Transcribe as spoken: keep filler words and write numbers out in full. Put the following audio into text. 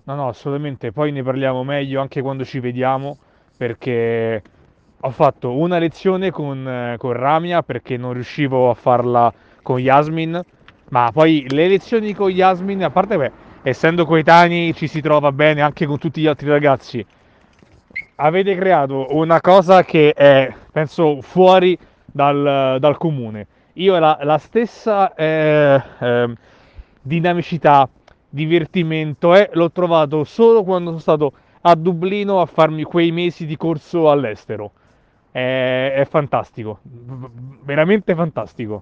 No, no, assolutamente, poi ne parliamo meglio anche quando ci vediamo, perché ho fatto una lezione con, eh, con Ramia perché non riuscivo a farla con Yasmin, ma poi le lezioni con Yasmin, a parte, beh, essendo coetanei ci si trova bene anche con tutti gli altri ragazzi, avete creato una cosa che è, penso, fuori dal, dal comune. Io la, la stessa eh, ehm, dinamicità, divertimento, eh, l'ho trovato solo quando sono stato a Dublino a farmi quei mesi di corso all'estero. È, è fantastico, v- veramente fantastico.